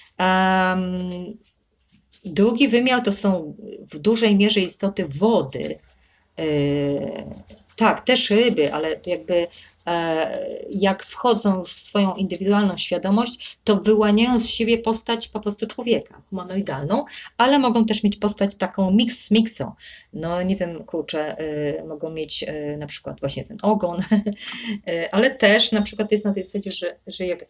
Drugi wymiar to są w dużej mierze istoty wody, tak, też ryby, ale jakby jak wchodzą już w swoją indywidualną świadomość, to wyłaniają z siebie postać po prostu człowieka, humanoidalną, ale mogą też mieć postać taką mix z mixą. No nie wiem, kurczę, mogą mieć na przykład właśnie ten ogon, ale też na przykład jest na tej zasadzie, że jak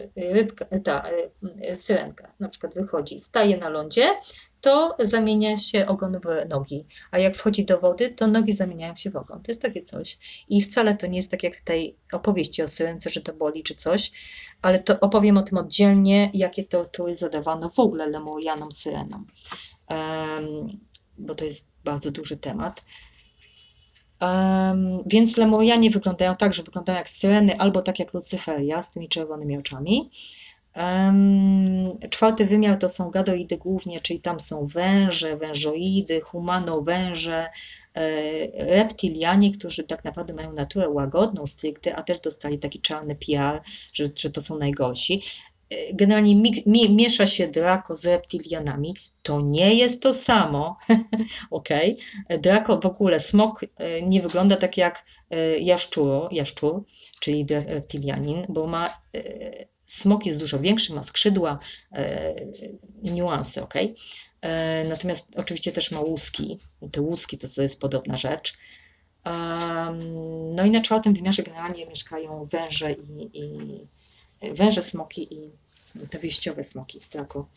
syrenka na przykład wychodzi, staje na lądzie, to zamienia się ogon w nogi, a jak wchodzi do wody, to nogi zamieniają się w ogon. To jest takie coś. I wcale to nie jest tak jak w tej opowieści o syrence, że to boli czy coś, ale to opowiem o tym oddzielnie, jakie tortury zadawano w ogóle lemurianom, syrenom, bo to jest bardzo duży temat. Więc Lemurianie wyglądają tak, że wyglądają jak syreny albo tak jak Lucyferia z tymi czerwonymi oczami. Czwarty wymiar to są gadoidy głównie, czyli tam są węże, wężoidy, humanowęże, reptilianie, którzy tak naprawdę mają naturę łagodną, stricte, a też dostali taki czarny PR, że to są najgorsi. Generalnie miesza się Draco z reptilianami. To nie jest to samo, ok? Draco w ogóle, smok nie wygląda tak jak jaszczur, czyli reptilianin, bo ma smok jest dużo większy, ma skrzydła, niuanse, ok? Natomiast oczywiście też ma łuski. Te łuski to jest podobna rzecz. No i na czwartym wymiarze generalnie mieszkają węże węże, smoki i te wyjściowe smoki, Draco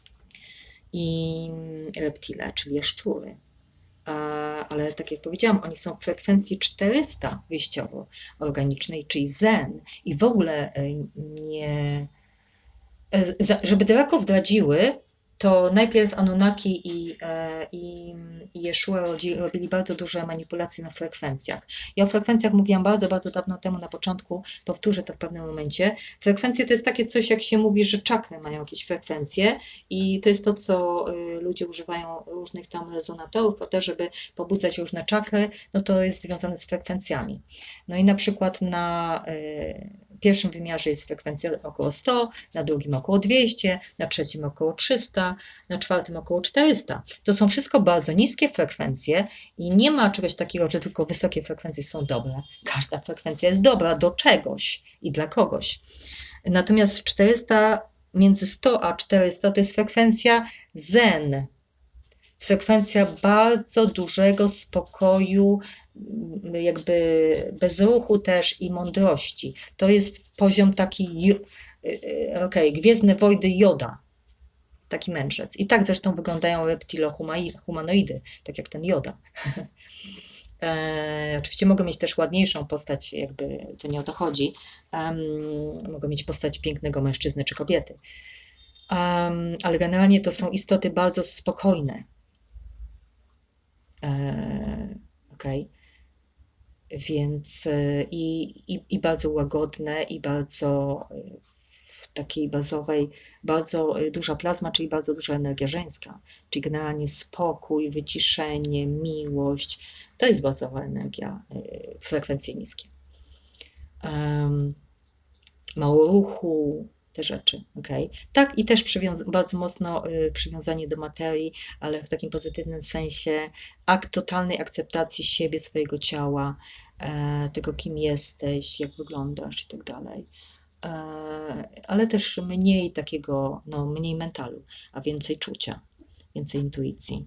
i reptile, czyli jaszczury. Ale tak jak powiedziałam, oni są w frekwencji 400 wyjściowo organicznej, czyli zen i w ogóle nie... Żeby Draco zdradziły, to najpierw Anunnaki i Jeszua robili bardzo duże manipulacje na frekwencjach. Ja o frekwencjach mówiłam bardzo, bardzo dawno temu na początku, powtórzę to w pewnym momencie. Frekwencje to jest takie coś, jak się mówi, że czakry mają jakieś frekwencje i to jest to, co ludzie używają różnych tam rezonatorów, prawda, żeby pobudzać różne czakry, no to jest związane z frekwencjami. No i na przykład na pierwszym wymiarze jest frekwencja około 100, na drugim około 200, na trzecim około 300, na czwartym około 400. To są wszystko bardzo niskie frekwencje i nie ma czegoś takiego, że tylko wysokie frekwencje są dobre. Każda frekwencja jest dobra do czegoś i dla kogoś. Natomiast 400, między 100 a 400 to jest frekwencja zen. Frekwencja bardzo dużego spokoju, jakby bezruchu też i mądrości. To jest poziom taki, Gwiezdne Wojny Joda, taki mędrzec. I tak zresztą wyglądają reptilo-humanoidy, tak jak ten Joda. Oczywiście mogą mieć też ładniejszą postać, jakby to nie o to chodzi. Mogą mieć postać pięknego mężczyzny czy kobiety. Ale generalnie to są istoty bardzo spokojne. Więc i bardzo łagodne, i bardzo w takiej bazowej, bardzo duża plazma, czyli bardzo duża energia żeńska, czyli generalnie spokój, wyciszenie, miłość, to jest bazowa energia, frekwencje niskie. Mało ruchu, te rzeczy, Tak, i też bardzo mocno przywiązanie do materii, ale w takim pozytywnym sensie, akt totalnej akceptacji siebie, swojego ciała, tego, kim jesteś, jak wyglądasz i tak dalej. Ale też mniej takiego, mniej mentalu, a więcej czucia, więcej intuicji.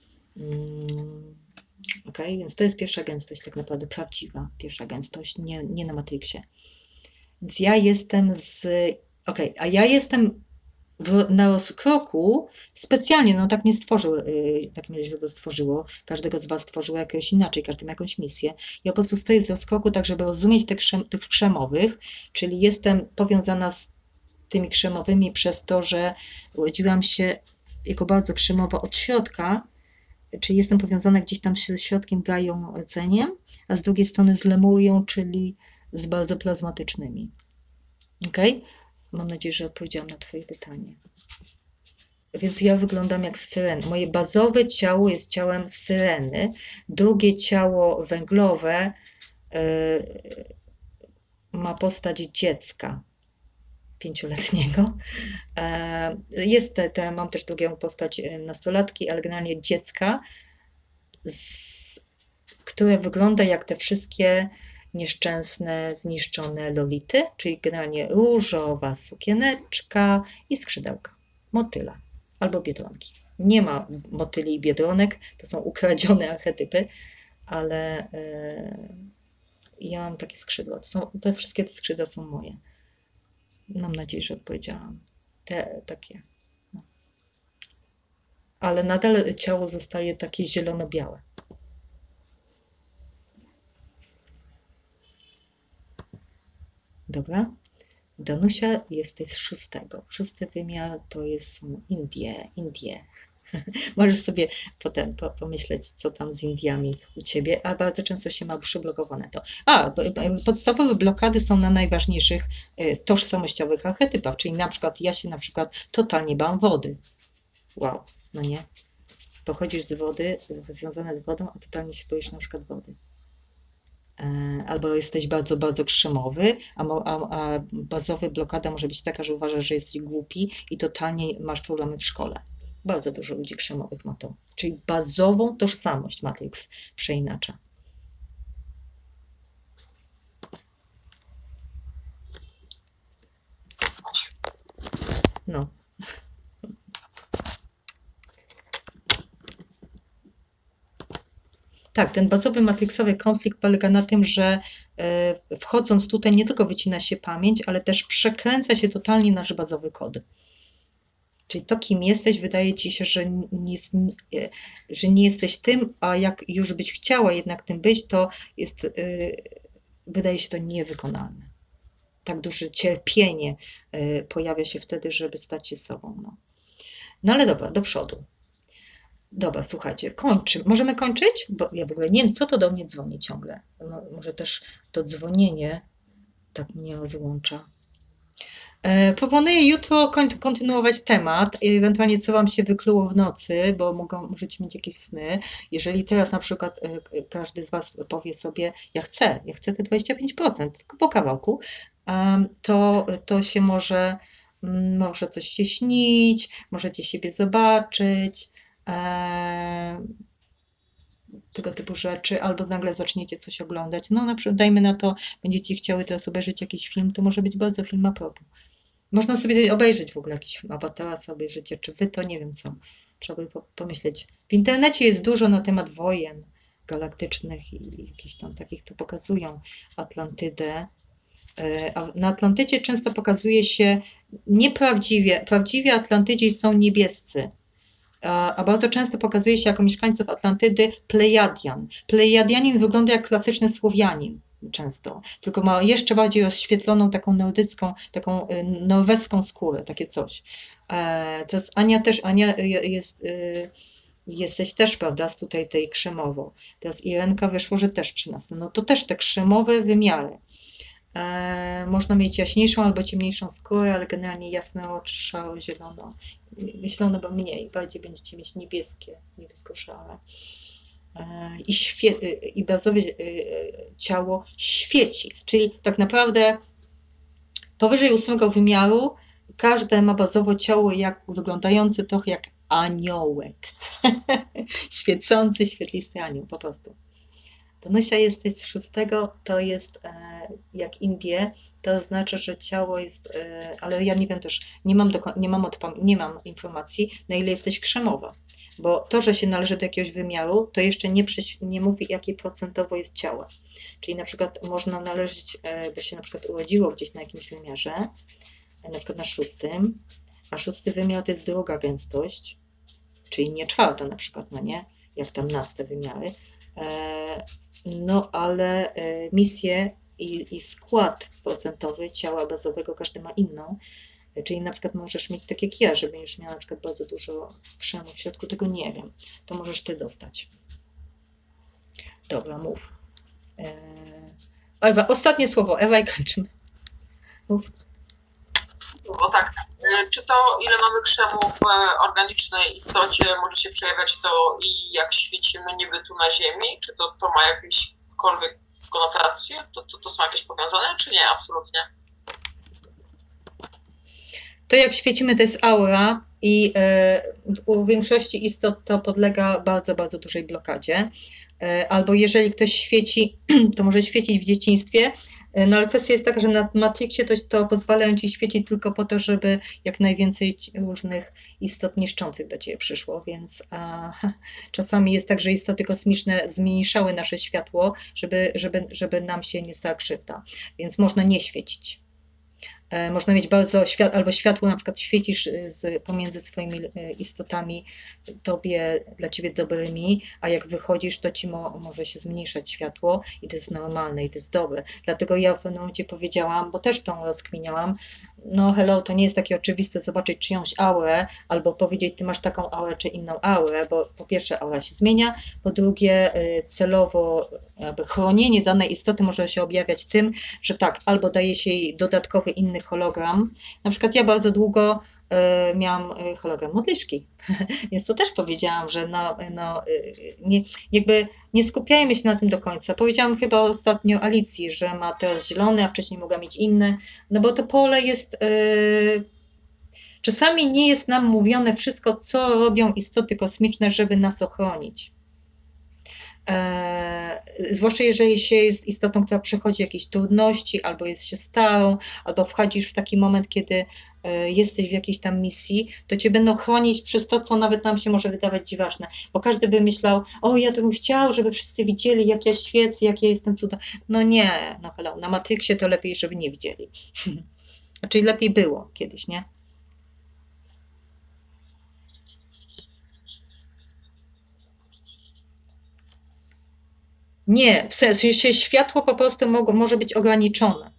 Więc to jest pierwsza gęstość, tak naprawdę prawdziwa pierwsza gęstość, nie na Matrixie. Więc ja jestem ja jestem na rozkroku specjalnie, tak mnie stworzył, tak mnie źródło stworzyło, każdego z Was stworzyło jakoś inaczej, każdy ma jakąś misję. Ja po prostu stoję z rozkroku tak, żeby rozumieć tych krzemowych, czyli jestem powiązana z tymi krzemowymi przez to, że urodziłam się jako bardzo krzemowa od środka, czyli jestem powiązana gdzieś tam ze środkiem Gają Rceniem, a z drugiej strony z Lemurią, czyli z bardzo plazmatycznymi. Mam nadzieję, że odpowiedziałam na Twoje pytanie. Więc ja wyglądam jak syrena. Moje bazowe ciało jest ciałem syreny. Drugie ciało węglowe ma postać dziecka 5-letniego. Mam też drugą postać nastolatki, ale generalnie dziecka, które wygląda jak te wszystkie nieszczęsne, zniszczone lolity, czyli generalnie różowa sukieneczka i skrzydełka, motyla albo biedronki. Nie ma motyli i biedronek, to są ukradzione archetypy, ale ja mam takie skrzydła. Wszystkie te skrzydła są moje. Mam nadzieję, że odpowiedziałam. Takie. No. Ale nadal ciało zostaje takie zielono-białe. Dobra. Danusia, jesteś z 6. 6. wymiar to są Indie. Możesz sobie potem pomyśleć, co tam z Indiami u Ciebie, a bardzo często się ma przyblokowane to. Podstawowe blokady są na najważniejszych tożsamościowych archetypach, czyli na przykład ja się na przykład totalnie bałam wody. Wow, no nie? Pochodzisz z wody, związane z wodą, a totalnie się boisz na przykład wody. Albo jesteś bardzo, bardzo krzemowy, a bazowa blokada może być taka, że uważasz, że jesteś głupi i totalnie masz problemy w szkole. Bardzo dużo ludzi krzemowych ma to. Czyli bazową tożsamość Matrix przeinacza. No. Tak, ten bazowy matrixowy konflikt polega na tym, że wchodząc tutaj nie tylko wycina się pamięć, ale też przekręca się totalnie nasz bazowy kod. Czyli to, kim jesteś, wydaje ci się, że nie jesteś tym, a jak już byś chciała jednak tym być, to jest, wydaje się to niewykonalne. Tak duże cierpienie pojawia się wtedy, żeby stać się sobą. No ale dobra, do przodu. Dobra, słuchajcie, kończymy. Możemy kończyć? Bo ja w ogóle nie wiem, co to do mnie dzwoni ciągle. Może też to dzwonienie tak mnie rozłącza. Proponuję jutro kontynuować temat, ewentualnie co Wam się wykluło w nocy, bo możecie mieć jakieś sny. Jeżeli teraz na przykład każdy z Was powie sobie, ja chcę te 25%, tylko po kawałku, to się może coś się śnić, możecie siebie zobaczyć, tego typu rzeczy, albo nagle zaczniecie coś oglądać. No na przykład dajmy na to, będziecie chciały teraz obejrzeć jakiś film, to może być bardzo film a propos. Można sobie obejrzeć w ogóle jakiś film Awatara, sobie obejrzycie, czy wy to, nie wiem co. Trzeba by pomyśleć. W internecie jest dużo na temat wojen galaktycznych i jakichś tam takich, to pokazują Atlantydę. A na Atlantydzie często pokazuje się nieprawdziwie. Prawdziwie Atlantydzi są niebiescy. A bardzo często pokazuje się jako mieszkańców Atlantydy Plejadian. Plejadianin wygląda jak klasyczny Słowianin często, tylko ma jeszcze bardziej rozświetloną taką nordycką, taką norweską skórę, takie coś. To jest Ania jesteś też, prawda, z tutaj tej krzemowo. Teraz Irenka wyszło, że też 13. No to też te krzemowe wymiary. Można mieć jaśniejszą albo ciemniejszą skórę, ale generalnie jasne oczy, szaro, zielono. Zielono, bo mniej, bardziej będziecie mieć niebiesko-szare. I bazowe ciało świeci, czyli tak naprawdę powyżej 8 wymiaru każde ma bazowo ciało wyglądające trochę jak aniołek. Świecący, świetlisty anioł, po prostu. Danusia, jesteś z 6, to jest jak Indie, to oznacza, że ciało jest, ale ja nie wiem też, nie mam informacji, na ile jesteś krzemowa, bo to, że się należy do jakiegoś wymiaru, to jeszcze nie mówi, jakie procentowo jest ciało. Czyli na przykład można należeć, by się na przykład urodziło gdzieś na jakimś wymiarze, na przykład na 6, a 6 wymiar to jest druga gęstość, czyli nie 4 na przykład, no nie, jak tam naste wymiary. No ale misję i skład procentowy ciała bazowego każdy ma inną. Czyli na przykład możesz mieć tak jak ja, że będziesz miała na przykład bardzo dużo krzemu w środku, tego nie wiem. To możesz ty dostać. Dobra, mów. Ewa, ostatnie słowo. Ewa i kończymy. Mów. Bo tak, czy to ile mamy krzemu w organicznej istocie może się przejawiać to i jak świecimy niby tu na Ziemi? Czy to ma jakiekolwiek konotacje? To są jakieś powiązane, czy nie? Absolutnie. To jak świecimy, to jest aura i u większości istot to podlega bardzo, bardzo dużej blokadzie. Albo jeżeli ktoś świeci, to może świecić w dzieciństwie, no ale kwestia jest taka, że na Matrixie to pozwalają ci świecić tylko po to, żeby jak najwięcej różnych istot niszczących do ciebie przyszło, więc czasami jest tak, że istoty kosmiczne zmniejszały nasze światło, żeby nam się nie stała krzywda, więc można nie świecić. Można mieć bardzo albo światło na przykład świecisz pomiędzy swoimi istotami dla ciebie dobrymi, a jak wychodzisz, to ci może się zmniejszać światło i to jest normalne i to jest dobre. Dlatego ja w pewnym momencie powiedziałam, bo też tą rozkminiałam, no hello, to nie jest takie oczywiste zobaczyć czyjąś aurę, albo powiedzieć, ty masz taką aurę, czy inną aurę, bo po pierwsze aura się zmienia, po drugie celowo jakby chronienie danej istoty może się objawiać tym, że tak, albo daje się jej dodatkowy inny hologram. Na przykład ja bardzo długo miałam hologram modliszki, więc to też powiedziałam, że nie, jakby nie skupiajmy się na tym do końca. Powiedziałam chyba ostatnio Alicji, że ma teraz zielony, a wcześniej mogła mieć inny, no bo to pole jest... Czasami nie jest nam mówione wszystko, co robią istoty kosmiczne, żeby nas ochronić. Zwłaszcza jeżeli się jest istotą, która przechodzi jakieś trudności, albo jest się starą, albo wchodzisz w taki moment, kiedy jesteś w jakiejś tam misji, to cię będą chronić przez to, co nawet nam się może wydawać dziwaczne. Bo każdy by myślał, o ja to bym chciał, żeby wszyscy widzieli, jak ja świecę, jak ja jestem cudowny. No nie, no hello, na Matrixie to lepiej, żeby nie widzieli. Znaczy lepiej było kiedyś, nie? Nie, w sensie światło po prostu może być ograniczone.